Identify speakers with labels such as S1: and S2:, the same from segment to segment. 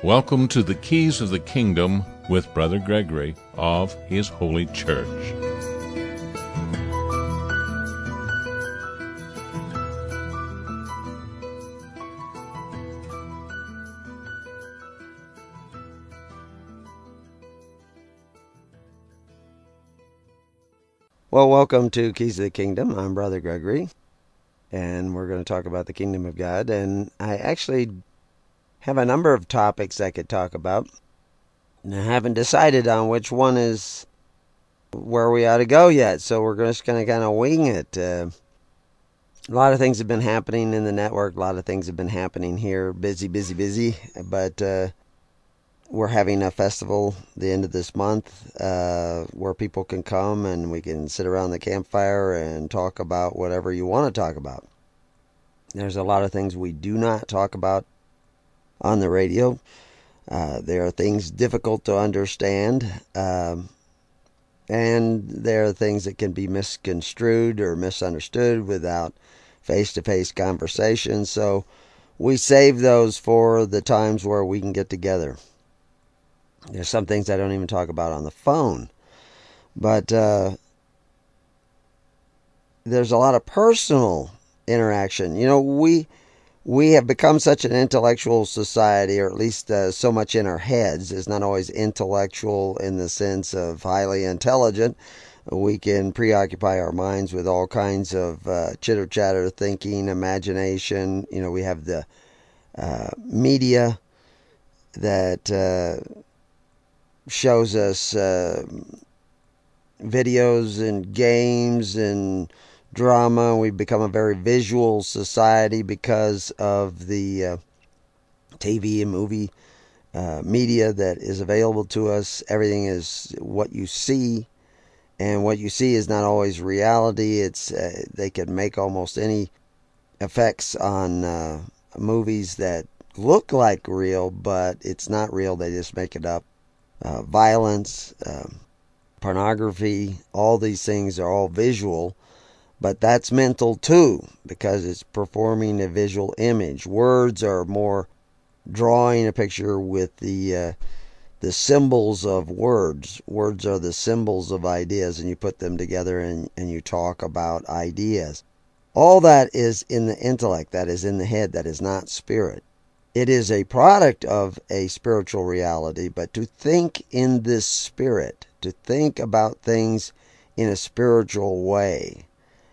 S1: Welcome to the Keys of the Kingdom with Brother Gregory of His Holy Church.
S2: Well, welcome to Keys of the Kingdom. I'm Brother Gregory, and we're going to talk about the Kingdom of God. And I actually have a number of topics I could talk about, and I haven't decided on which one is where we ought to go yet, so we're just going to kind of wing it. A lot of things have been happening in the network. A lot of things have been happening here. Busy, but we're having a festival the end of this month where people can come and we can sit around the campfire and talk about whatever you want to talk about. There's a lot of things we do not talk about on the radio. There are things difficult to understand, and there are things that can be misconstrued or misunderstood without face-to-face conversation. So we save those for the times where we can get together. There's some things I don't even talk about on the phone. But there's a lot of personal interaction. You know, we have become such an intellectual society, or at least so much in our heads. It's not always intellectual in the sense of highly intelligent. We can preoccupy our minds with all kinds of chitter-chatter thinking, imagination. You know, we have the media that shows us videos and games and drama. We've become a very visual society because of the TV and movie media that is available to us. Everything is what you see, and what you see is not always reality. It's they can make almost any effects on movies that look like real, but it's not real. They just make it up. Violence, pornography, all these things are all visual. But that's mental too, because it's performing a visual image. Words are more drawing a picture with the symbols of words. Words are the symbols of ideas, and you put them together and you talk about ideas. All that is in the intellect, that is in the head, that is not spirit. It is a product of a spiritual reality, but to think in this spirit, to think about things in a spiritual way,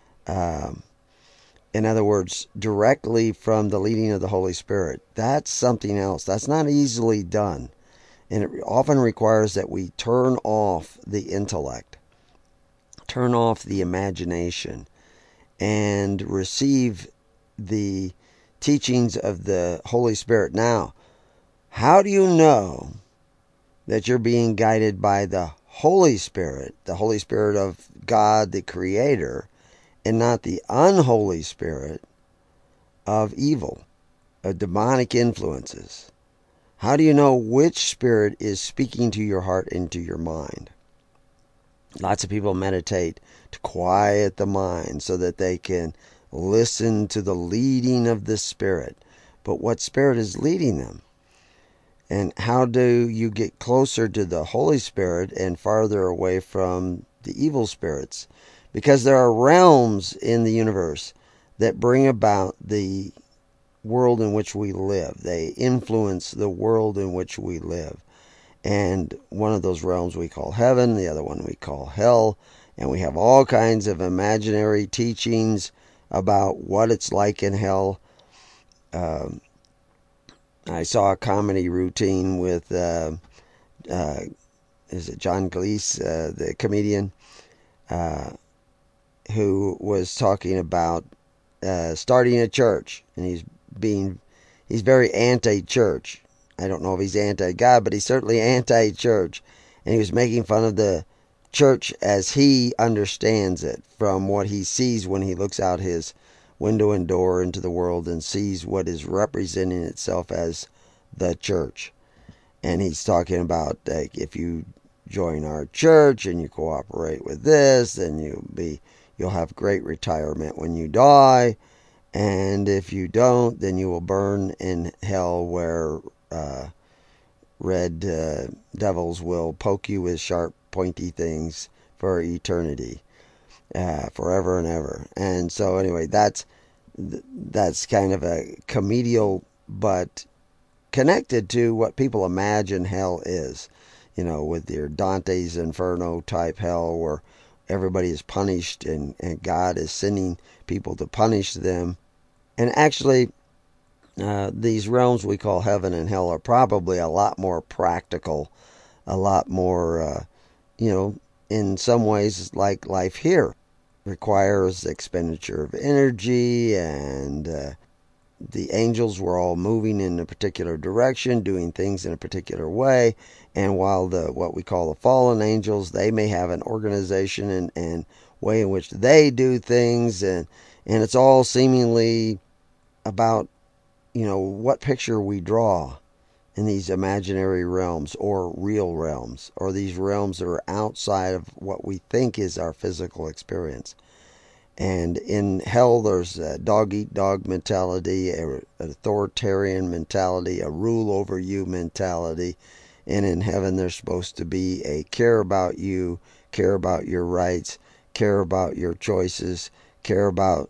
S2: in other words, directly from the leading of the Holy Spirit, that's something else. That's not easily done. And it often requires that we turn off the intellect, turn off the imagination, and receive the teachings of the Holy Spirit. Now, how do you know that you're being guided by the Holy Spirit of God, the Creator, and not the unholy spirit of evil, of demonic influences? How do you know which spirit is speaking to your heart and to your mind? Lots of people meditate to quiet the mind so that they can listen to the leading of the Spirit. But what spirit is leading them? And how do you get closer to the Holy Spirit and farther away from the evil spirits? Because there are realms in the universe that bring about the world in which we live. They influence the world in which we live. And one of those realms we call heaven, the other one we call hell. And we have all kinds of imaginary teachings about what it's like in hell. I saw a comedy routine with, is it John Cleese, the comedian, who was talking about starting a church, and he's very anti-church. I don't know if he's anti-God, but he's certainly anti-church, and he was making fun of the church as he understands it, from what he sees when he looks out his window and door into the world and sees what is representing itself as the church. And he's talking about, like, if you join our church and you cooperate with this, then you'll have great retirement when you die, and if you don't, then you will burn in hell where red devils will poke you with sharp, pointy things for eternity, forever and ever. And so anyway, that's kind of a comedial, but connected to what people imagine hell is. With your Dante's Inferno type hell where everybody is punished and God is sending people to punish them. And actually, these realms we call heaven and hell are probably a lot more practical, a lot more, in some ways like life here. Requires expenditure of energy, and the angels were all moving in a particular direction, doing things in a particular way. And while what we call the fallen angels, they may have an organization and way in which they do things, and it's all seemingly about what picture we draw in these imaginary realms or real realms, or these realms that are outside of what we think is our physical experience. And in hell, there's a dog-eat-dog mentality, an authoritarian mentality, a rule-over-you mentality. And in heaven, there's supposed to be a care about you, care about your rights, care about your choices, care about,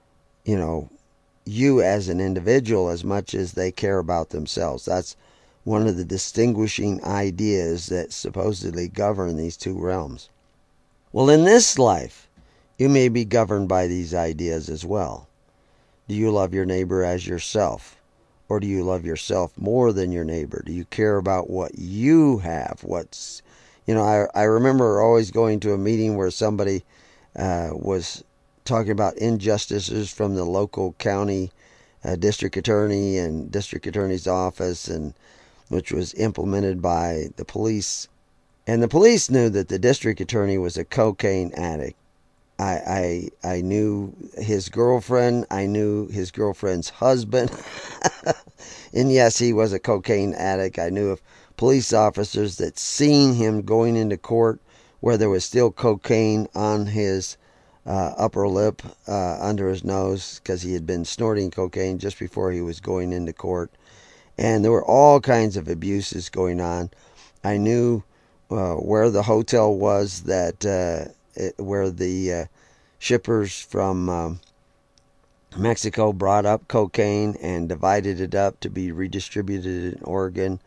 S2: you as an individual as much as they care about themselves. That's one of the distinguishing ideas that supposedly govern these two realms. Well, in this life, you may be governed by these ideas as well. Do you love your neighbor as yourself? Or do you love yourself more than your neighbor? Do you care about what you have? I remember always going to a meeting where somebody was talking about injustices from the local county district attorney and district attorney's office, and which was implemented by the police. And the police knew that the district attorney was a cocaine addict. I knew his girlfriend. I knew his girlfriend's husband. And yes, he was a cocaine addict. I knew of police officers that seen him going into court where there was still cocaine on his upper lip, under his nose, because he had been snorting cocaine just before he was going into court. And there were all kinds of abuses going on. I knew where the hotel was where the shippers from Mexico brought up cocaine and divided it up to be redistributed in Oregon.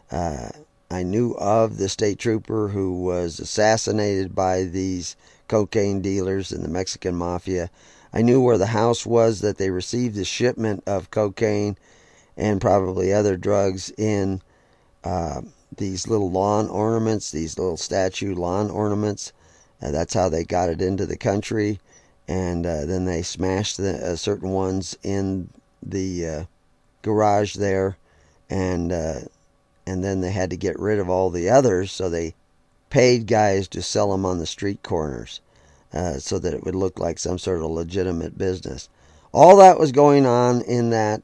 S2: I knew of the state trooper who was assassinated by these cocaine dealers in the Mexican mafia. I knew where the house was that they received the shipment of cocaine and probably other drugs in these little lawn ornaments, these little statue lawn ornaments. That's how they got it into the country. And then they smashed certain ones in the garage there. And then they had to get rid of all the others, so they paid guys to sell them on the street corners so that it would look like some sort of legitimate business. All that was going on in that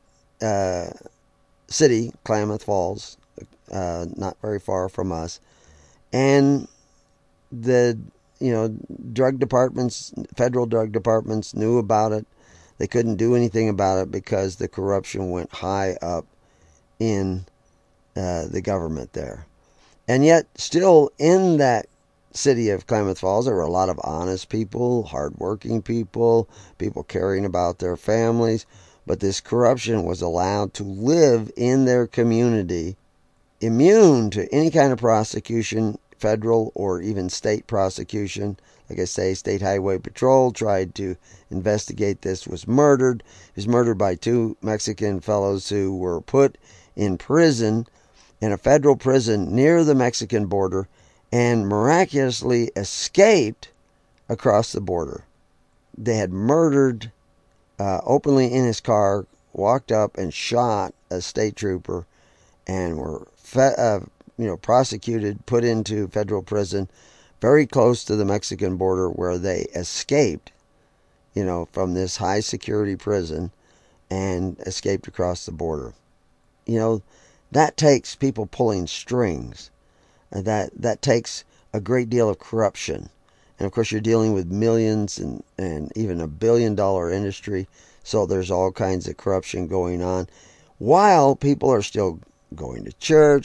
S2: city, Klamath Falls, not very far from us. And the drug departments, federal drug departments knew about it. They couldn't do anything about it because the corruption went high up in the government there. And yet, still in that city of Klamath Falls, there were a lot of honest people, hardworking people, people caring about their families. But this corruption was allowed to live in their community, immune to any kind of prosecution, federal or even state prosecution. Like I say, State Highway Patrol tried to investigate this, was murdered. He was murdered by two Mexican fellows who were put in prison, in a federal prison near the Mexican border, and miraculously escaped across the border. They had murdered openly in his car, walked up and shot a state trooper, and were prosecuted, put into federal prison very close to the Mexican border, where they escaped, from this high security prison and escaped across the border. That takes people pulling strings. That takes a great deal of corruption. And of course, you're dealing with millions and even $1 billion industry. So there's all kinds of corruption going on, while people are still going to church,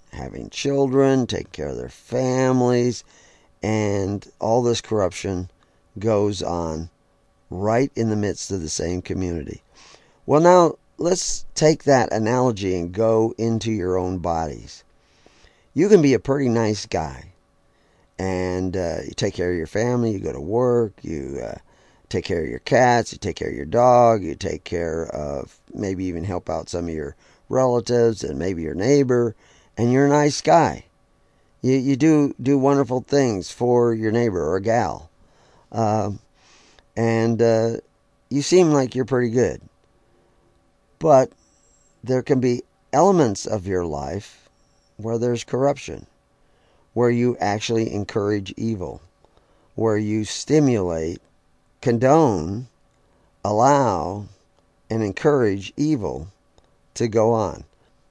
S2: having children, taking care of their families, and all this corruption goes on right in the midst of the same community. Well, now let's take that analogy and go into your own bodies. You can be a pretty nice guy, and you take care of your family, you go to work, you take care of your cats, you take care of your dog, you take care of, maybe even help out some of your relatives and maybe your neighbor, and you're a nice guy. You do wonderful things for your neighbor or gal. And you seem like you're pretty good. But there can be elements of your life where there's corruption, where you actually encourage evil, where you stimulate, condone, allow, and encourage evil to go on.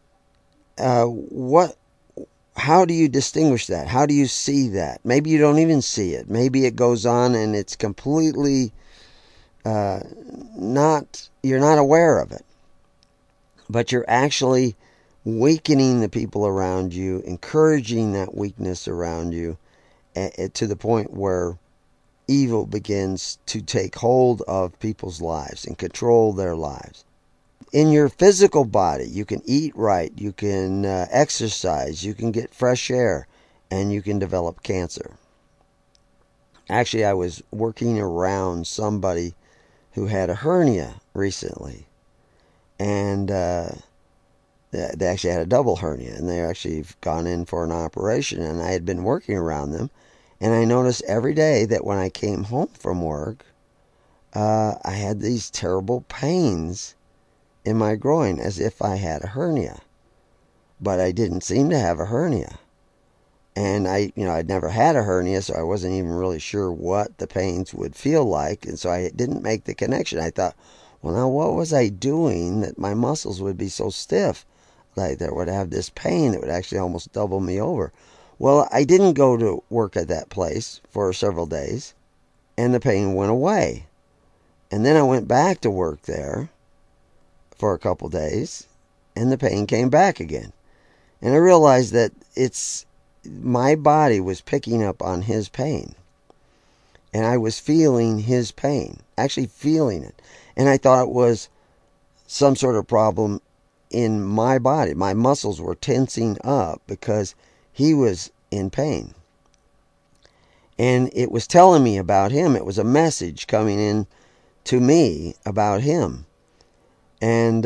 S2: How do you distinguish that? How do you see that? Maybe you don't even see it. Maybe it goes on and it's completely you're not aware of it. But you're actually weakening the people around you, encouraging that weakness around you to the point where evil begins to take hold of people's lives and control their lives. In your physical body, you can eat right, you can exercise, you can get fresh air, and you can develop cancer. Actually, I was working around somebody who had a hernia recently, and they actually had a double hernia, and they actually gone in for an operation, and I had been working around them, and I noticed every day that when I came home from work, I had these terrible pains in my groin as if I had a hernia. But I didn't seem to have a hernia. And I'd never had a hernia, so I wasn't even really sure what the pains would feel like, and so I didn't make the connection. I thought, well, now what was I doing that my muscles would be so stiff, like that would have this pain that would actually almost double me over? Well, I didn't go to work at that place for several days, and the pain went away. And then I went back to work there for a couple days, and the pain came back again. And I realized that my body was picking up on his pain. And I was feeling his pain, actually feeling it. And I thought it was some sort of problem in my body. My muscles were tensing up because he was in pain. And it was telling me about him. It was a message coming in to me about him. And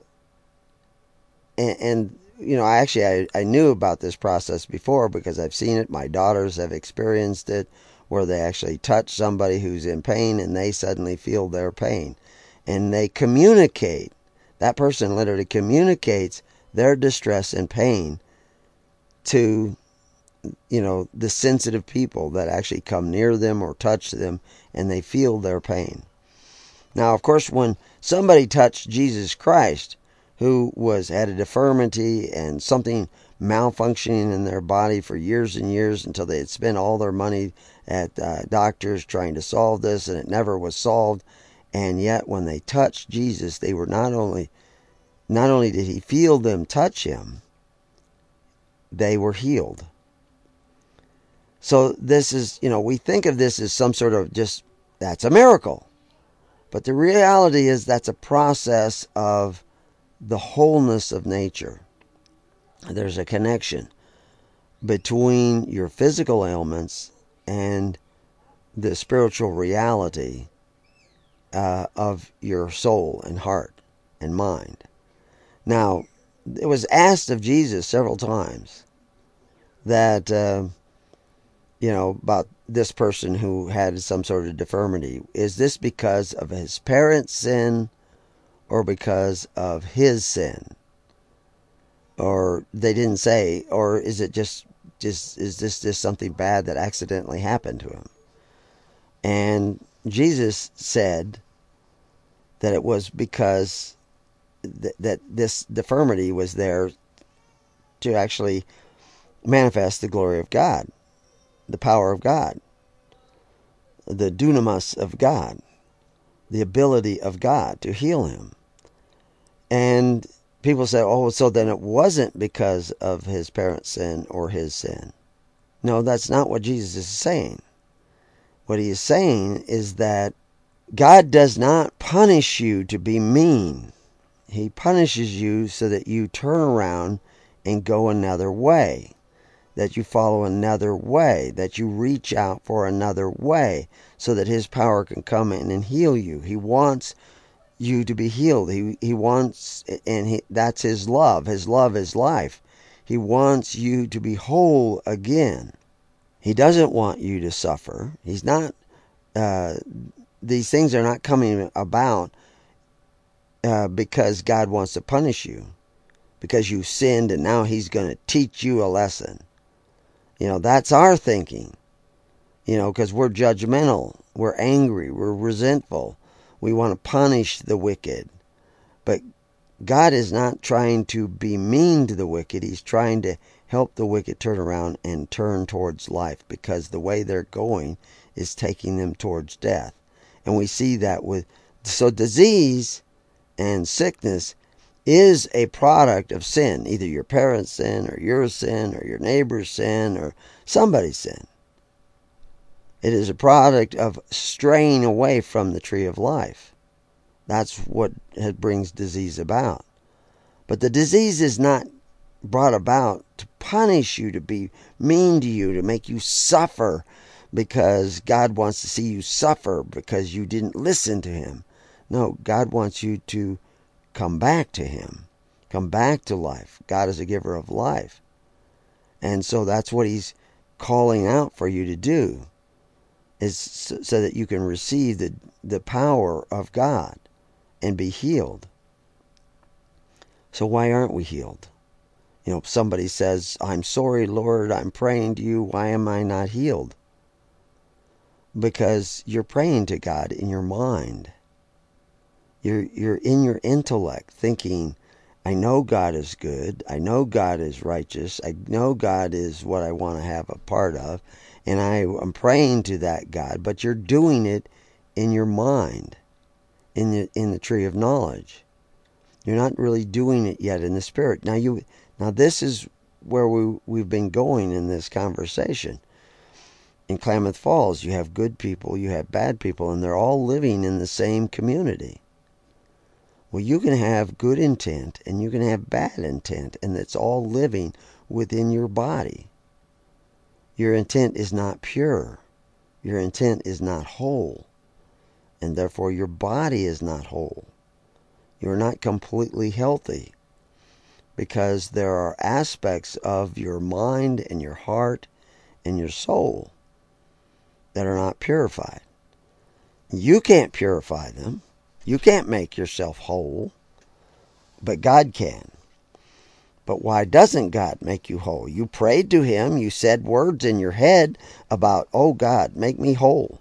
S2: I knew about this process before because I've seen it. My daughters have experienced it, where they actually touch somebody who's in pain and they suddenly feel their pain. And they communicate. That person literally communicates their distress and pain to, the sensitive people that actually come near them or touch them, and they feel their pain. Now, of course, when somebody touched Jesus Christ, who had a deformity and something malfunctioning in their body for years and years until they had spent all their money at doctors trying to solve this, and it never was solved. And yet when they touched Jesus, they were not only did he feel them touch him, they were healed. So this is, we think of this as some sort of that's a miracle. But the reality is that's a process of the wholeness of nature. There's a connection between your physical ailments and the spiritual reality of your soul and heart and mind. Now, it was asked of Jesus several times that, about this person who had some sort of deformity. Is this because of his parents' sin or because of his sin? Or they didn't say, or is it is this just something bad that accidentally happened to him? And Jesus said that it was because that this deformity was there to actually manifest the glory of God, the power of God, the dunamis of God, the ability of God to heal him. And people say, oh, so then it wasn't because of his parents' sin or his sin. No, that's not what Jesus is saying. What he is saying is that God does not punish you to be mean. He punishes you so that you turn around and go another way, that you follow another way, that you reach out for another way so that his power can come in and heal you. He wants you to be healed. He wants, and that's his love. His love is life. He wants you to be whole again. He doesn't want you to suffer. He's not, these things are not coming about because God wants to punish you, because you sinned and now he's going to teach you a lesson. That's our thinking, because we're judgmental, we're angry, we're resentful. We want to punish the wicked. But God is not trying to be mean to the wicked. He's trying to help the wicked turn around and turn towards life, because the way they're going is taking them towards death. And we see that so disease and sickness is a product of sin, either your parents' sin or your sin or your neighbor's sin or somebody's sin. It is a product of straying away from the tree of life. That's what brings disease about. But the disease is not brought about to punish you, to be mean to you, to make you suffer, because God wants to see you suffer because you didn't listen to him. No, God wants you to come back to him. Come back to life. God is a giver of life. And so that's what he's calling out for you to do, is so that you can receive the power of God and be healed. So why aren't we healed? Somebody says, I'm sorry, Lord, I'm praying to you. Why am I not healed? Because you're praying to God in your mind. You're in your intellect thinking, I know God is good. I know God is righteous. I know God is what I want to have a part of. And I'm praying to that God. But you're doing it in your mind, in the tree of knowledge. You're not really doing it yet in the spirit. Now this is where we've been going in this conversation. In Klamath Falls, you have good people, you have bad people, and they're all living in the same community. Well, you can have good intent and you can have bad intent, and it's all living within your body. Your intent is not pure. Your intent is not whole. And therefore your body is not whole. You're not completely healthy, because there are aspects of your mind and your heart and your soul that are not purified. You can't purify them. You can't make yourself whole, but God can. But why doesn't God make you whole? You prayed to him. You said words in your head about, oh God, make me whole.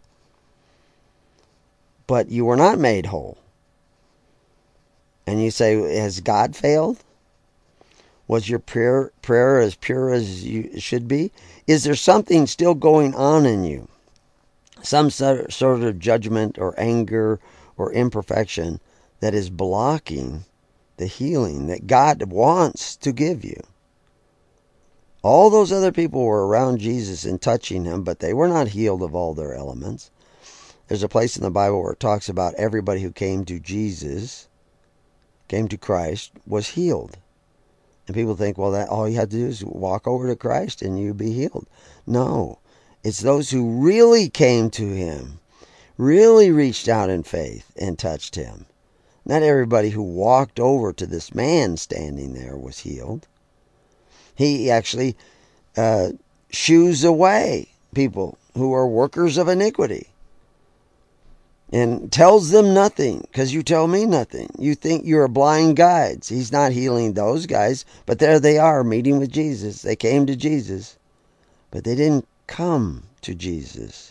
S2: But you were not made whole. And you say, has God failed? Was your prayer as pure as you should be? Is there something still going on in you? Some sort of judgment or anger or imperfection that is blocking the healing that God wants to give you. All those other people were around Jesus and touching him, but they were not healed of all their elements. There's a place in the Bible where it talks about everybody who came to Jesus, came to Christ, was healed. And people think, well, that all you have to do is walk over to Christ and you'll be healed. No, it's those who really came to him, really reached out in faith and touched him. Not everybody who walked over to this man standing there was healed. He actually shoos away people who are workers of iniquity and tells them nothing, because you tell me nothing. You think you're blind guides. He's not healing those guys, but there they are meeting with Jesus. They came to Jesus, but they didn't come to Jesus.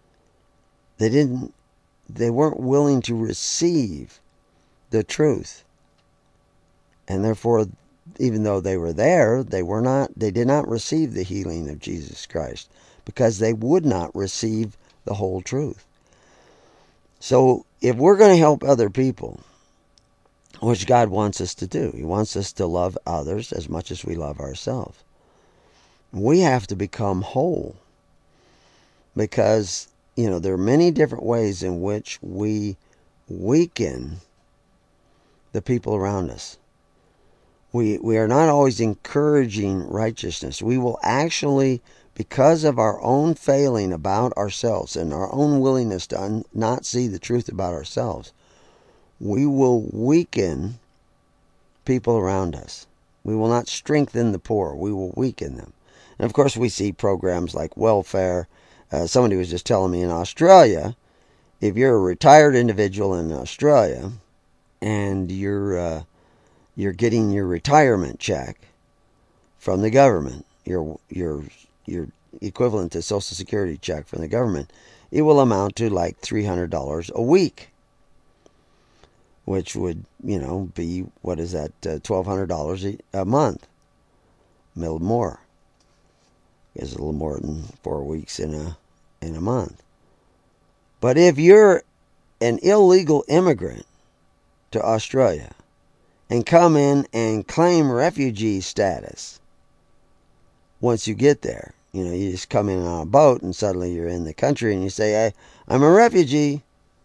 S2: They weren't willing to receive the truth. And therefore, even though they were there, they did not receive the healing of Jesus Christ, because they would not receive the whole truth. So if we're going to help other people, which God wants us to do. He wants us to love others as much as we love ourselves. We have to become whole because, there are many different ways in which we weaken the people around us. We are not always encouraging righteousness. We will actually, because of our own failing about ourselves and our own willingness to not see the truth about ourselves, we will weaken people around us. We will not strengthen the poor. We will weaken them. And of course, we see programs like welfare. Somebody was just telling me in Australia, if you're a retired individual in Australia and you're getting your retirement check from the government, your equivalent to Social Security check from the government, it will amount to like $300 a week, which would, be, what is that, $1,200 a month, a little more. It's a little more than 4 weeks in a month. But if you're an illegal immigrant to Australia and come in and claim refugee status, once you get there, you just come in on a boat and suddenly you're in the country and you say, hey, I'm a refugee.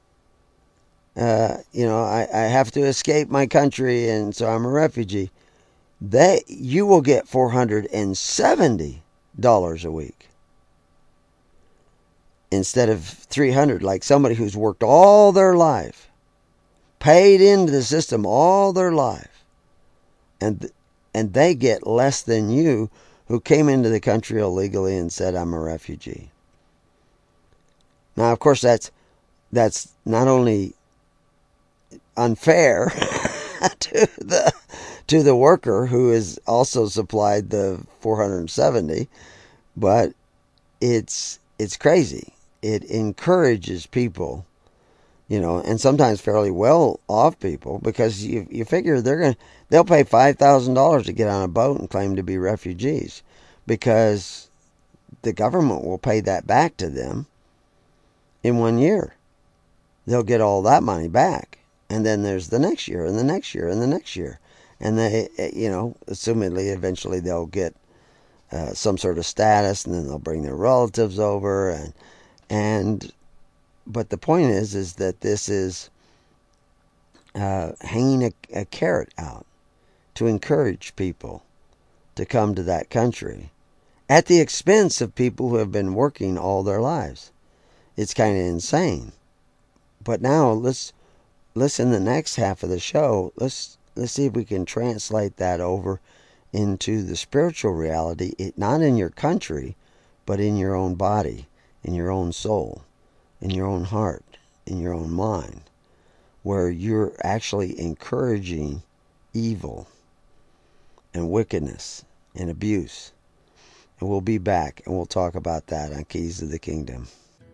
S2: I have to escape my country and so I'm a refugee. You will get $470 a week instead of $300, like somebody who's worked all their life, paid into the system all their life, and they get less than you who came into the country illegally and said, I'm a refugee. Now, of course, that's not only unfair to the worker who is also supplied the 470, but it's crazy. It encourages people, and sometimes fairly well off people, because you figure they'll pay $5,000 to get on a boat and claim to be refugees, because the government will pay that back to them in 1 year. They'll get all that money back. And then there's the next year and the next year and the next year. And they, assumedly, eventually they'll get some sort of status, and then they'll bring their relatives over. But the point is that this is hanging a carrot out to encourage people to come to that country at the expense of people who have been working all their lives. It's kind of insane. But now let's in the next half of the show, let's see if we can translate that over into the spiritual reality, not in your country, but in your own body, in your own soul, in your own heart, in your own mind, where you're actually encouraging evil and wickedness and abuse. And we'll be back and we'll talk about that on Keys to the Kingdom.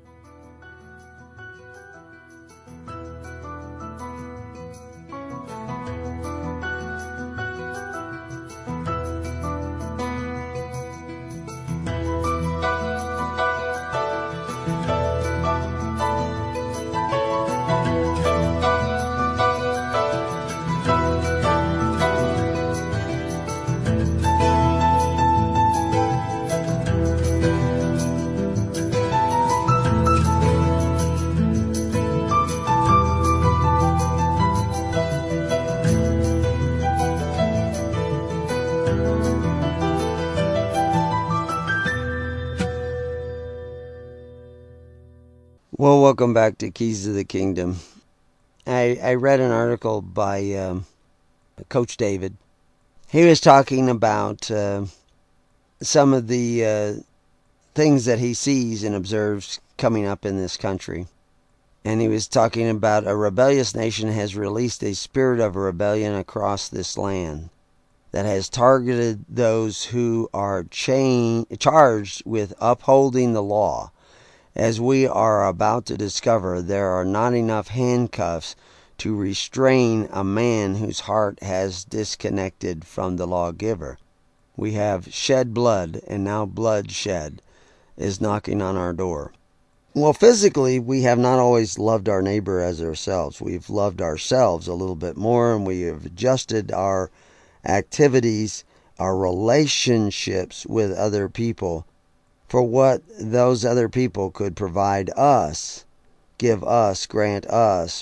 S2: Well, welcome back to Keys to the Kingdom. I read an article by Coach David. He was talking about some of the things that he sees and observes coming up in this country. And he was talking about a rebellious nation has released a spirit of rebellion across this land that has targeted those who are charged with upholding the law. As we are about to discover, there are not enough handcuffs to restrain a man whose heart has disconnected from the lawgiver. We have shed blood, and now bloodshed is knocking on our door. Well, physically, we have not always loved our neighbor as ourselves. We've loved ourselves a little bit more, and we have adjusted our activities, our relationships with other people for what those other people could provide us, give us, grant us,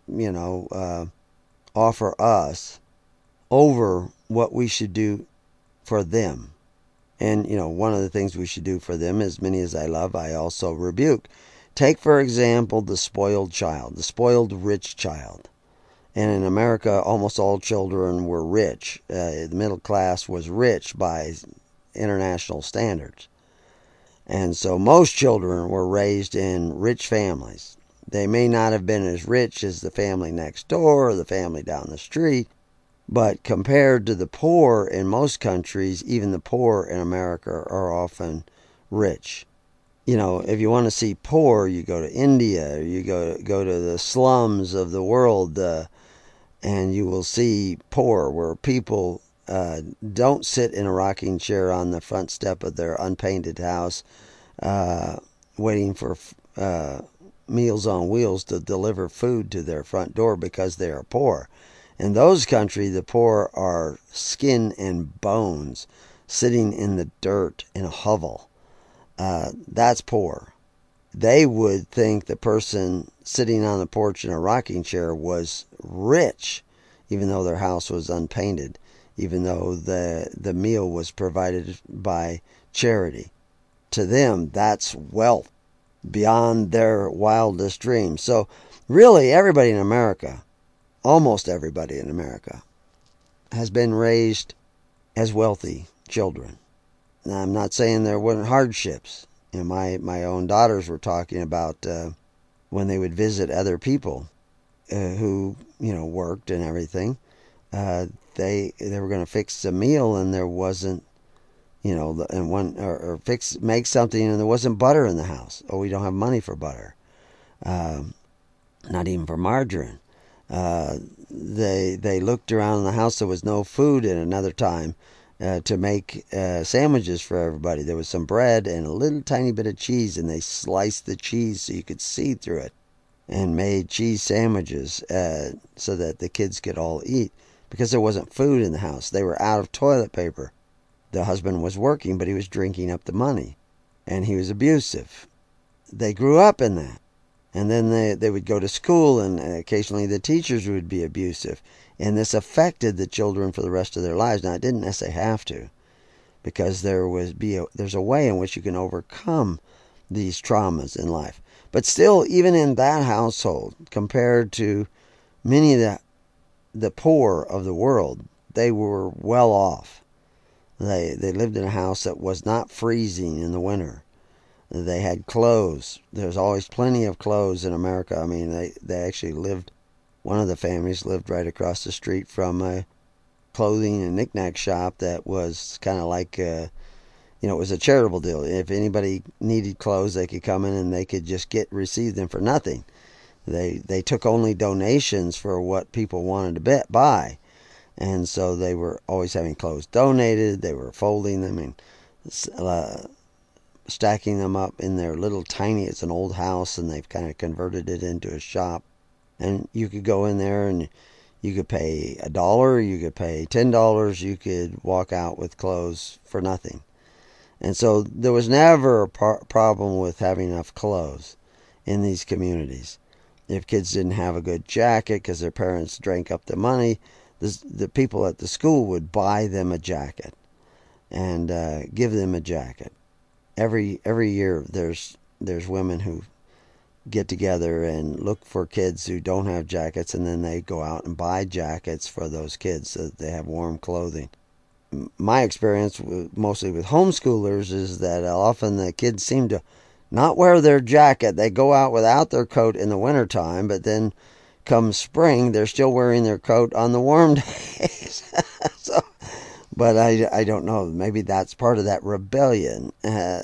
S2: offer us over what we should do for them. And, one of the things we should do for them, as many as I love, I also rebuke. Take, for example, the spoiled child, the spoiled rich child. And in America, almost all children were rich. The middle class was rich by international standards. And so most children were raised in rich families. They may not have been as rich as the family next door or the family down the street, but compared to the poor in most countries, even the poor in America are often rich. If you want to see poor, you go to India, or you go to the slums of the world, and you will see poor, where people don't sit in a rocking chair on the front step of their unpainted house, waiting for Meals on Wheels to deliver food to their front door because they are poor. In those countries, the poor are skin and bones, sitting in the dirt in a hovel. That's poor. They would think the person sitting on the porch in a rocking chair was rich, even though their house was unpainted, even though the meal was provided by charity. To them, that's wealth beyond their wildest dreams. So really, everybody in America, almost everybody in America, has been raised as wealthy children. Now, I'm not saying there weren't hardships. My own daughters were talking about when they would visit other people who worked and everything. They were going to fix a meal and there wasn't, make something and there wasn't butter in the house. Oh, we don't have money for butter. Not even for margarine. They looked around the house. There was no food in another time to make sandwiches for everybody. There was some bread and a little tiny bit of cheese, and they sliced the cheese so you could see through it and made cheese sandwiches so that the kids could all eat because there wasn't food in the house. They were out of toilet paper. The husband was working, but he was drinking up the money, and he was abusive. They grew up in that. And then they would go to school, and occasionally the teachers would be abusive. And this affected the children for the rest of their lives. Now, it didn't necessarily have to, because there's a way in which you can overcome these traumas in life. But still, even in that household, compared to many of the poor of the world, they were well off. They lived in a house that was not freezing in the winter. They had clothes. There's always plenty of clothes in America. I mean, they actually lived, one of the families lived right across the street from a clothing and knickknack shop that was kind of like, it was a charitable deal. If anybody needed clothes, they could come in and they could just receive them for nothing. They took only donations for what people wanted to buy. And so they were always having clothes donated. They were folding them and stacking them up in their little tiny, it's an old house, and they've kind of converted it into a shop. And you could go in there and you could pay $1, you could pay $10, you could walk out with clothes for nothing. And so there was never a problem with having enough clothes in these communities. If kids didn't have a good jacket because their parents drank up the money, the people at the school would buy them a jacket and give them a jacket. Every year there's women who get together and look for kids who don't have jackets, and then they go out and buy jackets for those kids so that they have warm clothing. My experience mostly with homeschoolers is that often the kids seem to not wear their jacket. They go out without their coat in the wintertime, but then come spring they're still wearing their coat on the warm days. But I don't know. Maybe that's part of that rebellion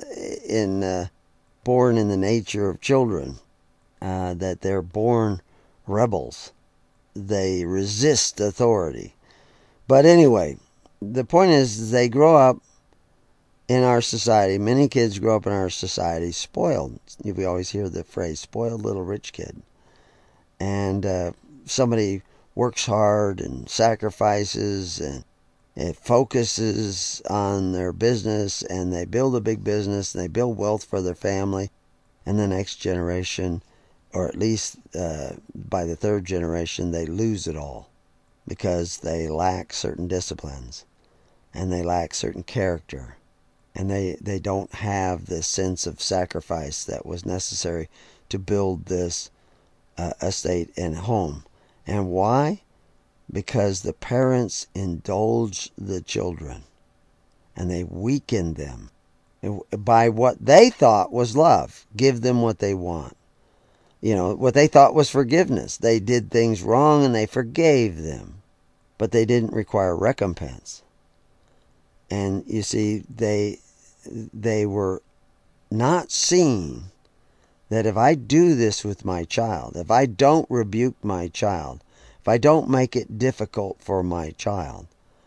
S2: born in the nature of children, that they're born rebels. They resist authority. But anyway, the point is they grow up in our society, many kids grow up in our society spoiled. We always hear the phrase, spoiled little rich kid. And somebody works hard and sacrifices and it focuses on their business, and they build a big business, and they build wealth for their family. And the next generation, or at least by the third generation, they lose it all because they lack certain disciplines and they lack certain character. And they don't have this sense of sacrifice that was necessary to build this estate and home. And why? Because the parents indulge the children and they weaken them by what they thought was love. Give them what they want. What they thought was forgiveness. They did things wrong and they forgave them, but they didn't require recompense. And you see, they were not seeing that if I do this with my child, if I don't rebuke my child, if I don't make it difficult for my child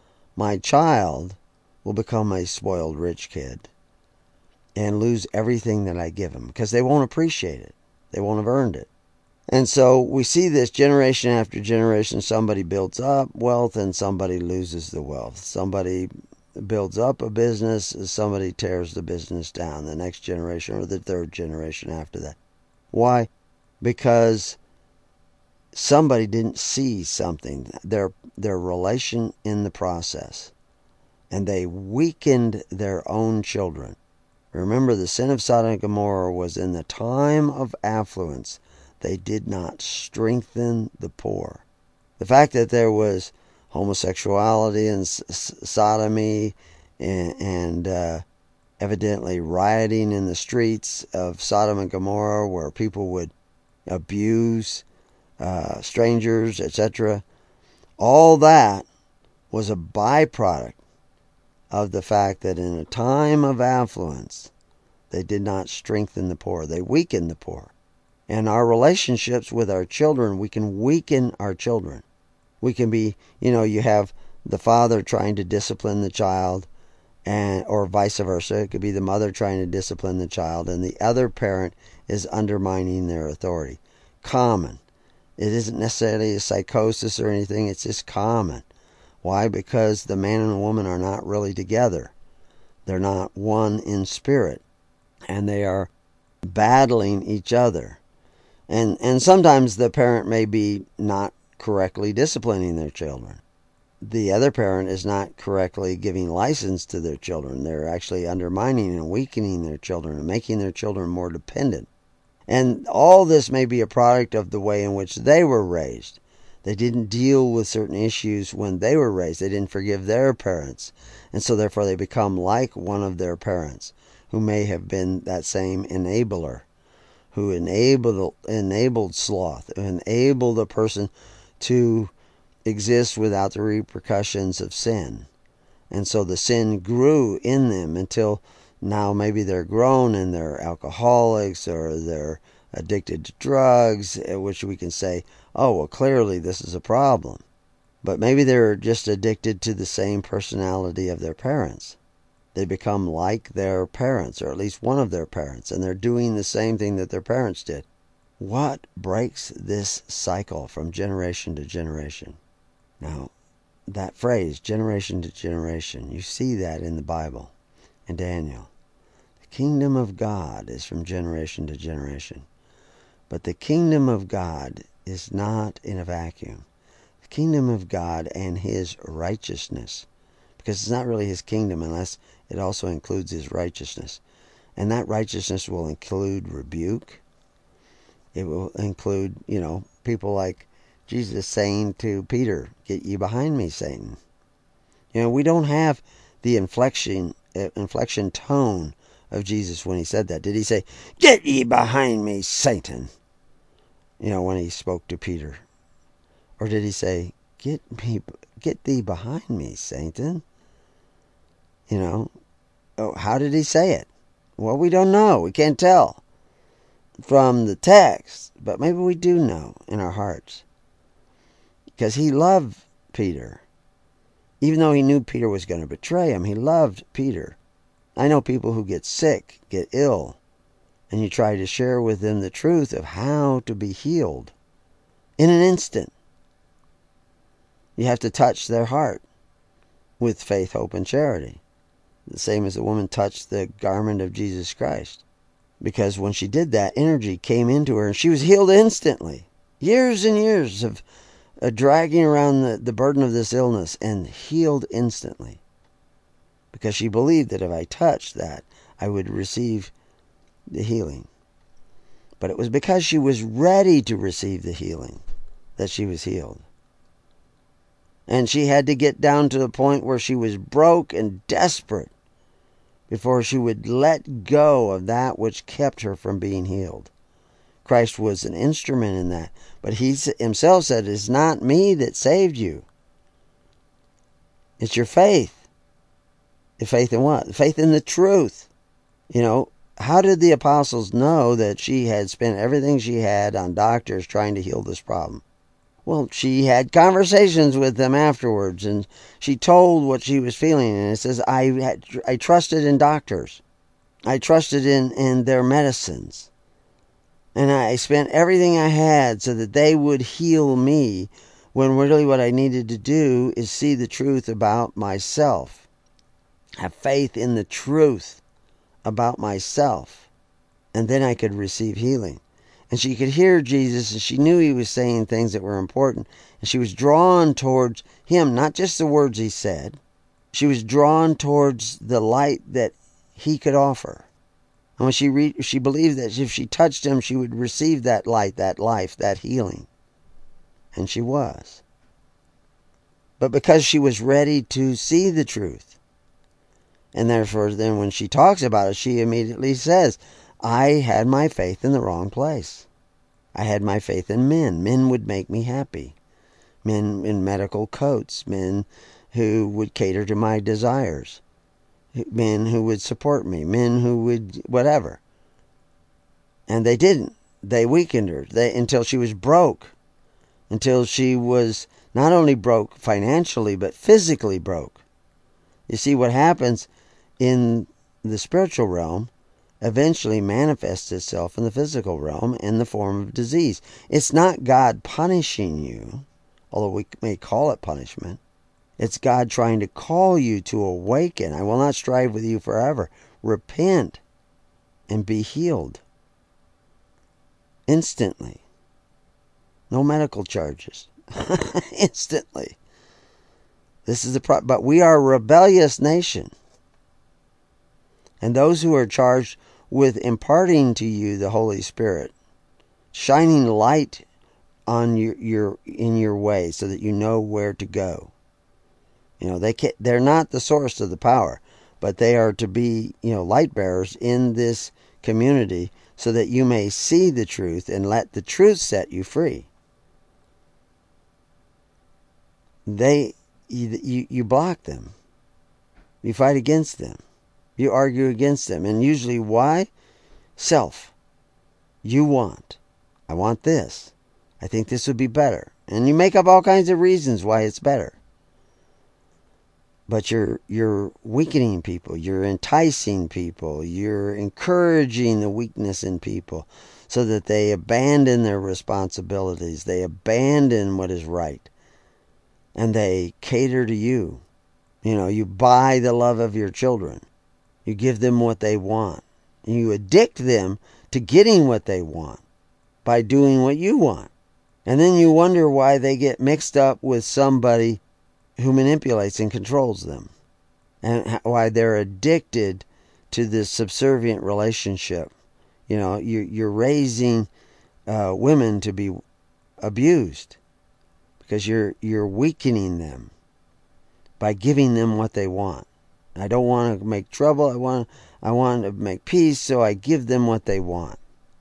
S2: will become a spoiled rich kid and lose everything that I give him because they won't appreciate it. They won't have earned it. And so we see this generation after generation. Somebody builds up wealth and somebody loses the wealth. Somebody builds up a business, somebody tears the business down, the next generation or the third generation after that. Why? Because somebody didn't see something, their relation in the process, and they weakened their own children. Remember, the sin of Sodom and Gomorrah was in the time of affluence. They did not strengthen the poor. The fact that there was homosexuality and sodomy and evidently rioting in the streets of Sodom and Gomorrah where people would abuse strangers, etc. All that was a byproduct of the fact that in a time of affluence, they did not strengthen the poor. They weakened the poor. And our relationships with our children, we can weaken our children. We can be, you have the father trying to discipline the child, or vice versa. It could be the mother trying to discipline the child, and the other parent is undermining their authority. Common. It isn't necessarily a psychosis or anything. It's just common. Why? Because the man and the woman are not really together. They're not one in spirit. And they are battling each other. And sometimes the parent may be not correctly disciplining their children. The other parent is not correctly giving license to their children. They're actually undermining and weakening their children and making their children more dependent. And all this may be a product of the way in which they were raised. They didn't deal with certain issues when they were raised. They didn't forgive their parents. And so therefore they become like one of their parents, who may have been that same enabler, who enabled sloth, who enabled a person to exist without the repercussions of sin. And so the sin grew in them until now maybe they're grown and they're alcoholics or they're addicted to drugs, which we can say, oh, well, clearly this is a problem. But maybe they're just addicted to the same personality of their parents. They become like their parents, or at least one of their parents, and they're doing the same thing that their parents did. What breaks this cycle from generation to generation? Now, that phrase, generation to generation, you see that in the Bible, in Daniel. The kingdom of God is from generation to generation. But the kingdom of God is not in a vacuum. The kingdom of God and His righteousness, because it's not really His kingdom unless it also includes His righteousness. And that righteousness will include rebuke. It will include, people like Jesus saying to Peter, "Get ye behind me, Satan." We don't have the inflection tone of Jesus when He said that. Did He say, "Get ye behind me, Satan," when He spoke to Peter? Or did He say, get thee behind me, Satan"? How did He say it? Well, we don't know. We can't tell from the text, but maybe we do know in our hearts. Because He loved Peter. Even though He knew Peter was going to betray Him, He loved Peter. I know people who get sick, get ill, and you try to share with them the truth of how to be healed in an instant. You have to touch their heart with faith, hope, and charity. The same as the woman touched the garment of Jesus Christ. Because when she did that, energy came into her and she was healed instantly. Years and years of dragging around the burden of this illness, and healed instantly. Because she believed that if I touched that, I would receive the healing. But it was because she was ready to receive the healing that she was healed. And she had to get down to the point where she was broke and desperate before she would let go of that which kept her from being healed. Christ was an instrument in that. But he himself said, it's not me that saved you. It's your faith. The faith in what? Faith in the truth. How did the apostles know that she had spent everything she had on doctors trying to heal this problem? Well, she had conversations with them afterwards, and she told what she was feeling. And it says, I trusted in doctors. I trusted in their medicines. And I spent everything I had so that they would heal me, when really what I needed to do is see the truth about myself. Have faith in the truth about myself. And then I could receive healing. And she could hear Jesus, and she knew he was saying things that were important. And she was drawn towards him, not just the words he said. She was drawn towards the light that he could offer. And when she believed that if she touched him, she would receive that light, that life, that healing. And she was. But because she was ready to see the truth. And therefore, then when she talks about it, she immediately says, I had my faith in the wrong place. I had my faith in men. Men would make me happy. Men in medical coats. Men who would cater to my desires. Men who would support me. Men who would whatever. And they didn't. They weakened her until she was broke. Until she was not only broke financially, but physically broke. You see, what happens in the spiritual realm eventually manifests itself in the physical realm in the form of disease. It's not God punishing you, although we may call it punishment. It's God trying to call you to awaken. I will not strive with you forever. Repent and be healed. Instantly. No medical charges. Instantly. This is the but we are a rebellious nation. And those who are charged with imparting to you the Holy Spirit, shining light on in your way so that you know where to go. They're not the source of the power, but they are to be, light bearers in this community so that you may see the truth and let the truth set you free. You block them. You fight against them. You argue against them. And usually why? Self. You want. I want this. I think this would be better. And you make up all kinds of reasons why it's better. But you're weakening people. You're enticing people. You're encouraging the weakness in people so that they abandon their responsibilities. They abandon what is right. And they cater to you. You buy the love of your children. You give them what they want. And you addict them to getting what they want by doing what you want. And then you wonder why they get mixed up with somebody who manipulates and controls them. And why they're addicted to this subservient relationship. You're raising women to be abused because you're weakening them by giving them what they want. I don't want to make trouble. I want to make peace, so I give them what they want.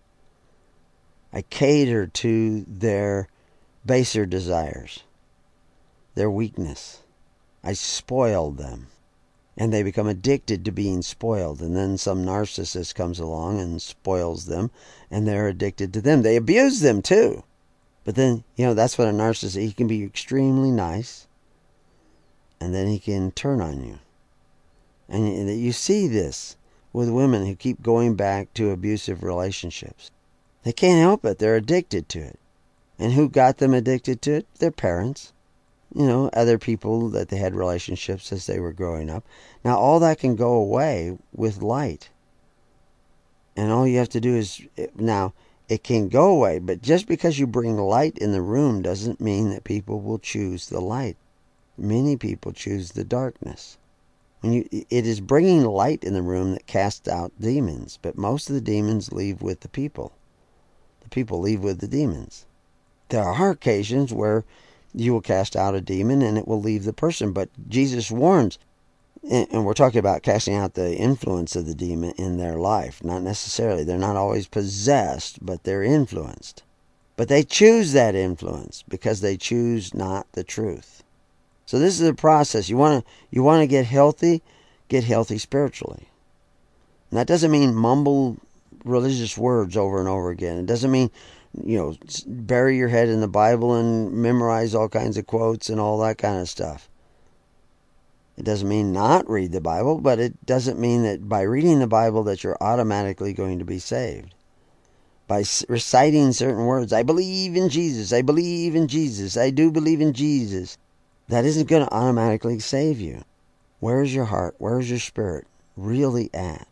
S2: I cater to their baser desires, their weakness. I spoil them. And they become addicted to being spoiled. And then some narcissist comes along and spoils them, and they're addicted to them. They abuse them too. But then, that's what a narcissist, he can be extremely nice, and then he can turn on you. And you see this with women who keep going back to abusive relationships. They can't help it. They're addicted to it. And who got them addicted to it? Their parents. Other people that they had relationships as they were growing up. Now, all that can go away with light. And all you have to do is, now, it can go away, but just because you bring light in the room doesn't mean that people will choose the light. Many people choose the darkness. It is bringing light in the room that casts out demons, but most of the demons leave with the people. The people leave with the demons. There are occasions where you will cast out a demon and it will leave the person, but Jesus warns, and we're talking about casting out the influence of the demon in their life. Not necessarily. They're not always possessed, but they're influenced. But they choose that influence because they choose not the truth. So this is a process. You want to get healthy spiritually. And that doesn't mean mumble religious words over and over again. It doesn't mean, bury your head in the Bible and memorize all kinds of quotes and all that kind of stuff. It doesn't mean not read the Bible, but it doesn't mean that by reading the Bible that you're automatically going to be saved. By reciting certain words, I believe in Jesus, I believe in Jesus, I do believe in Jesus, that isn't going to automatically save you. Where's your heart? Where's your spirit really at?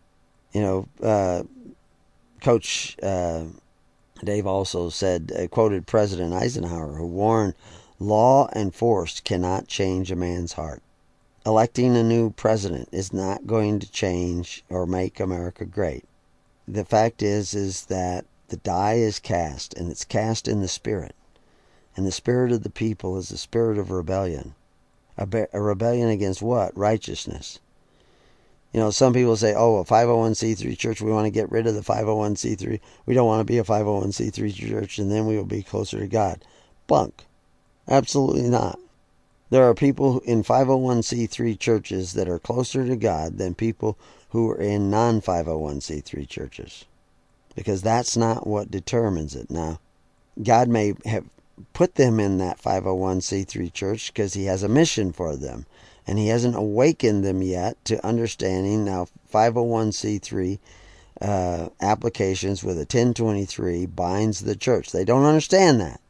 S2: Coach Dave also quoted President Eisenhower, who warned, law and force cannot change a man's heart. Electing a new president is not going to change or make America great. The fact is that the die is cast, and it's cast in the spirit. And the spirit of the people is the spirit of rebellion. A rebellion against what? Righteousness. Some people say, a 501c3 church, we want to get rid of the 501c3. We don't want to be a 501c3 church, and then we will be closer to God. Bunk. Absolutely not. There are people in 501c3 churches that are closer to God than people who are in non-501c3 churches. Because that's not what determines it. Now, God may have put them in that 501c3 church because He has a mission for them. And He hasn't awakened them yet to understanding now 501c3 applications with a 1023 binds the church. They don't understand that.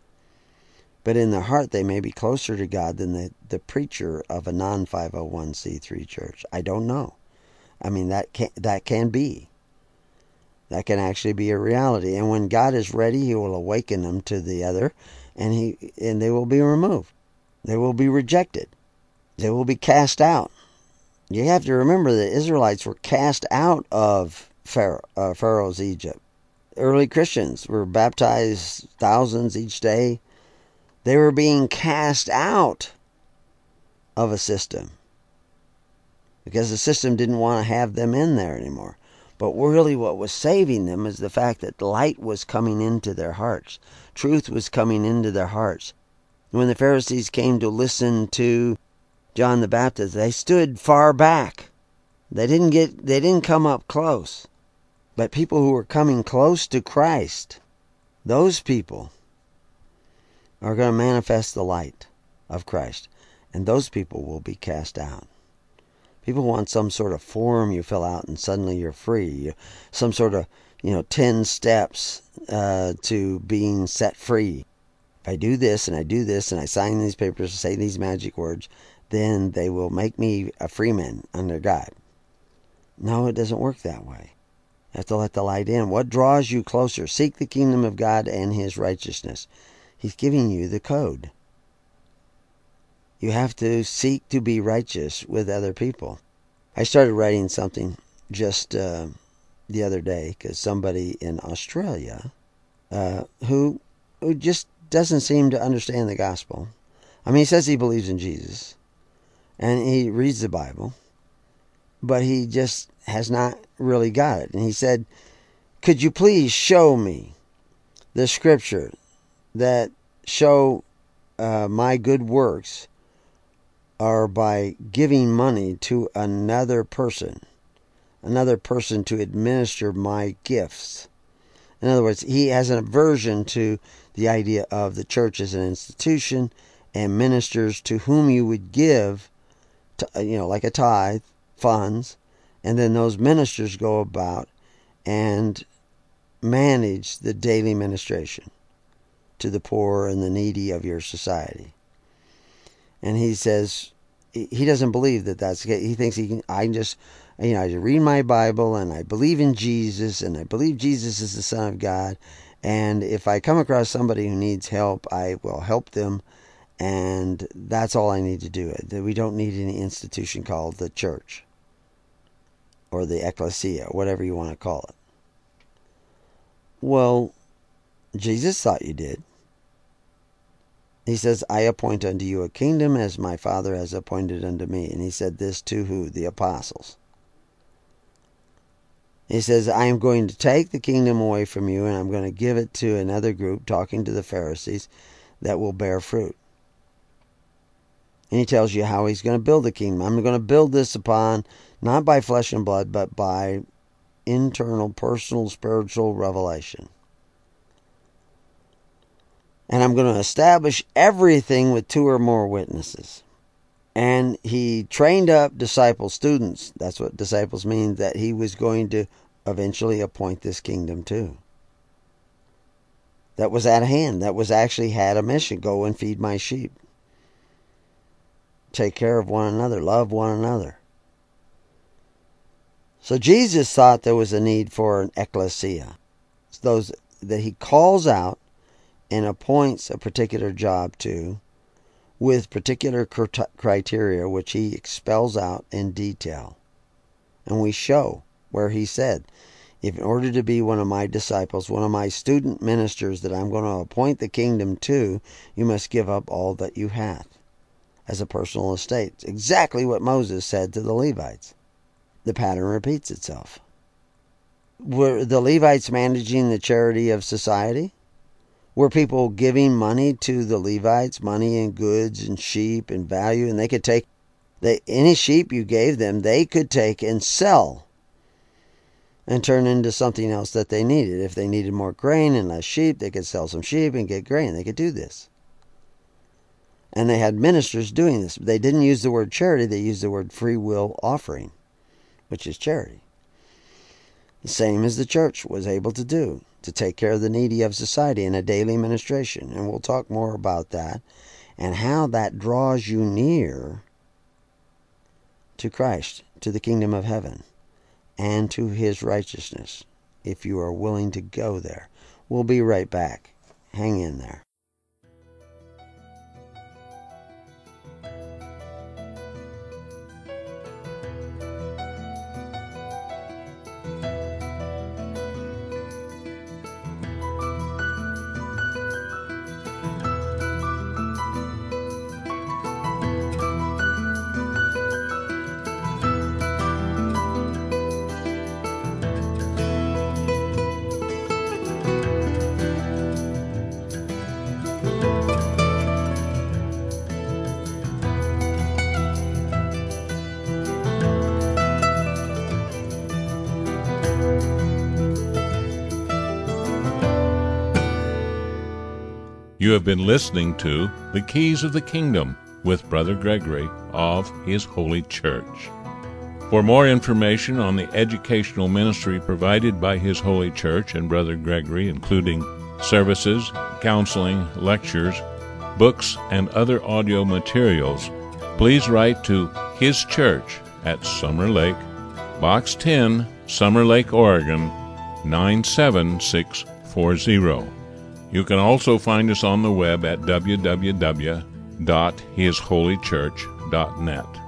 S2: But in their heart, they may be closer to God than the preacher of a non-501c3 church. I don't know. I mean, that can be. That can actually be a reality. And when God is ready, He will awaken them to the other, and they will be removed. They will be rejected. They will be cast out. You have to remember the Israelites were cast out of Pharaoh's Egypt. Early Christians were baptized thousands each day. They were being cast out of a system because the system didn't want to have them in there anymore. But really what was saving them is the fact that light was coming into their hearts. Truth was coming into their hearts. When the Pharisees came to listen to John the Baptist, they stood far back. They didn't come up close. But people who were coming close to Christ, those people are going to manifest the light of Christ. And those people will be cast out. People want some sort of form you fill out and suddenly you're free. Some sort of, 10 steps to being set free. If I do this and I do this and I sign these papers and say these magic words, then they will make me a free man under God. No, it doesn't work that way. You have to let the light in. What draws you closer? Seek the kingdom of God and His righteousness. He's giving you the code. You have to seek to be righteous with other people. I started writing something just the other day because somebody in Australia who just doesn't seem to understand the gospel. I mean, he says he believes in Jesus and he reads the Bible, but he just has not really got it. And he said, could you please show me the scripture that show my good works are by giving money to another person to administer my gifts. In other words, he has an aversion to the idea of the church as an institution and ministers to whom you would give, like a tithe, funds, and then those ministers go about and manage the daily ministration to the poor and the needy of your society. And he says he doesn't believe that that's the case. He thinks I just read my Bible and I believe in Jesus and I believe Jesus is the Son of God. And if I come across somebody who needs help, I will help them. And that's all I need to do. We don't need any institution called the church or the ecclesia, whatever you want to call it. Well, Jesus thought you did. He says, I appoint unto you a kingdom as my Father has appointed unto me. And he said this to who? The apostles. He says, I am going to take the kingdom away from you and I'm going to give it to another group, talking to the Pharisees, that will bear fruit. And he tells you how he's going to build the kingdom. I'm going to build this upon, not by flesh and blood, but by internal, personal, spiritual revelation. And I'm going to establish everything with 2 or more witnesses. And he trained up disciples, students. That's what disciples mean, that he was going to eventually appoint this kingdom to. That was at hand. That was actually had a mission. Go and feed my sheep. Take care of one another. Love one another. So Jesus thought there was a need for an ecclesia. It's those that he calls out and appoints a particular job to with particular criteria which he expels out in detail. And we show where he said, if in order to be one of my disciples, one of my student ministers that I'm going to appoint the kingdom to, you must give up all that you have as a personal estate. It's exactly what Moses said to the Levites. The pattern repeats itself. Were the Levites managing the charity of society? Were people giving money to the Levites, money and goods and sheep and value, and they could take any sheep you gave them, they could take and sell and turn into something else that they needed. If they needed more grain and less sheep, they could sell some sheep and get grain. They could do this. And they had ministers doing this. They didn't use the word charity, they used the word free will offering, which is charity. The same as the church was able to do, to take care of the needy of society in a daily ministration. And we'll talk more about that and how that draws you near to Christ, to the kingdom of heaven, and to his righteousness, if you are willing to go there. We'll be right back. Hang in there.
S1: You have been listening to The Keys of the Kingdom with Brother Gregory of His Holy Church. For more information on the educational ministry provided by His Holy Church and Brother Gregory, including services, counseling, lectures, books, and other audio materials, please write to His Church at Summer Lake, Box 10, Summer Lake, Oregon, 97640. You can also find us on the web at www.hisholychurch.net.